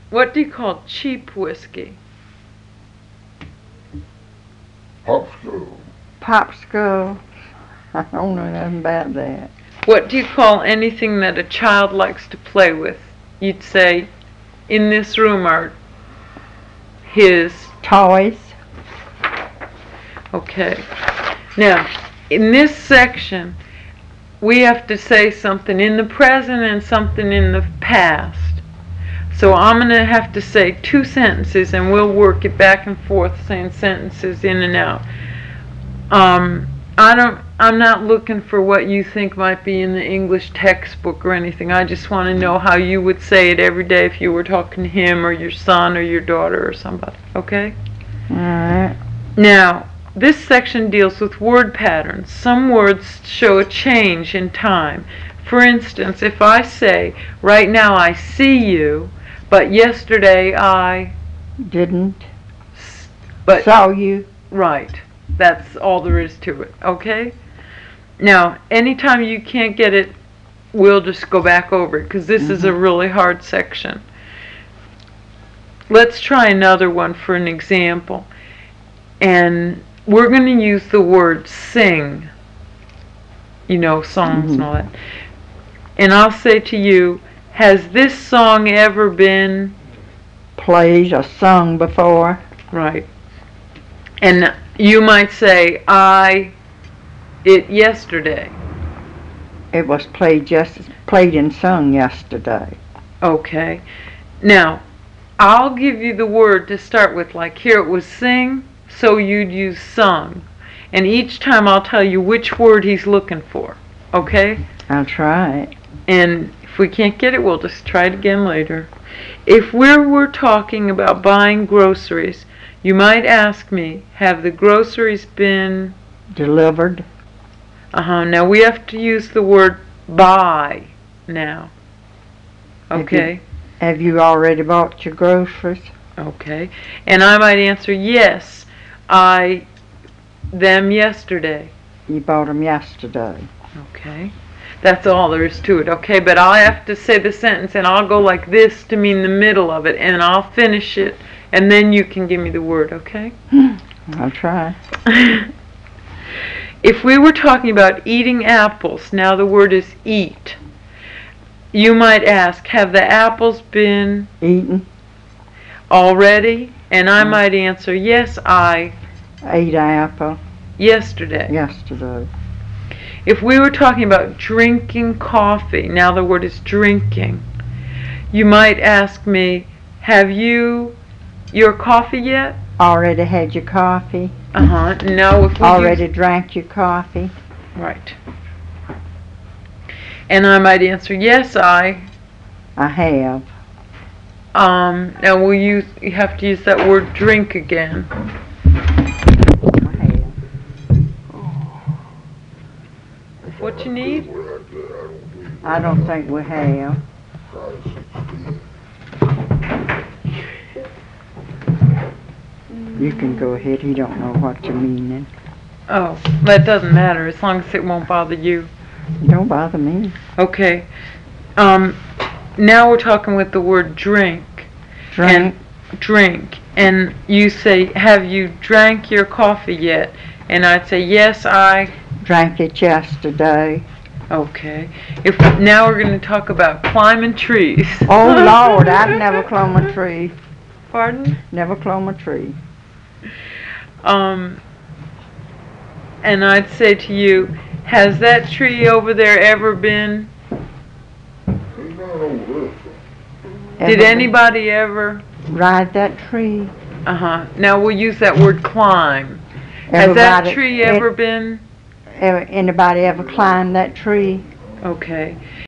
What do you call cheap whiskey? Popsicle. Popsicle. I don't know nothing about that. What do you call anything that a child likes to play with? You'd say, in this room are his... Toys. Okay. Now, in this section, we have to say something in the present and something in the past. So I'm going to have to say 2 sentences, and we'll work it back and forth, saying sentences in and out. I'm not looking for what you think might be in the English textbook or anything. I just want to know how you would say it every day if you were talking to him or your son or your daughter or somebody. Okay? Alright. Now, this section deals with word patterns. Some words show a change in time. For instance, if I say, right now I see you, but yesterday I... Didn't. But Saw you. right. That's all there is to it. Okay? Now, anytime you can't get it, we'll just go back over it, because this is a really hard section. Let's try another one for an example. And we're going to use the word sing. You know, songs and all that. And I'll say to you, has this song ever been... Played or sung before. Right. And you might say, it yesterday. It was played and sung yesterday. Okay. Now, I'll give you the word to start with. Like here it was sing, so you'd use sung. And each time I'll tell you which word he's looking for. Okay? I'll try it. And if we can't get it, we'll just try it again later. If we're talking about buying groceries, you might ask me, have the groceries been... Delivered. Now we have to use the word buy now. Okay? Have you already bought your groceries? Okay. And I might answer, yes, them yesterday. You bought them yesterday. Okay. That's all there is to it, okay? But I'll have to say the sentence, and I'll go like this to mean the middle of it, and I'll finish it, and then you can give me the word, okay? I'll try. If we were talking about eating apples, now the word is eat. You might ask, have the apples been Eaten. already? And I might answer, yes, I Ate apple. yesterday. Yesterday. If we were talking about drinking coffee, now the word is drinking, you might ask me, have you your coffee yet? Already had your coffee. No, if we Already drank your coffee. right. And I might answer, yes, I have. now you have to use that word drink again. I have. What you need? I don't think we have. You can go ahead. He don't know what you're meaning. Oh, that doesn't matter as long as it won't bother you. Don't bother me. Okay. Now we're talking with the word drink. Drink. And drink. And you say, have you drank your coffee yet? And I'd say, yes, I... Drank it yesterday. Okay. Now we're going to talk about climbing trees. Oh, Lord, I've never climbed a tree. Pardon? Never climbed a tree. And I'd say to you, has that tree over there ever been... Did anybody ever... Ride that tree? Now we'll use that word climb. Has that tree ever been... Anybody ever climbed that tree? Okay.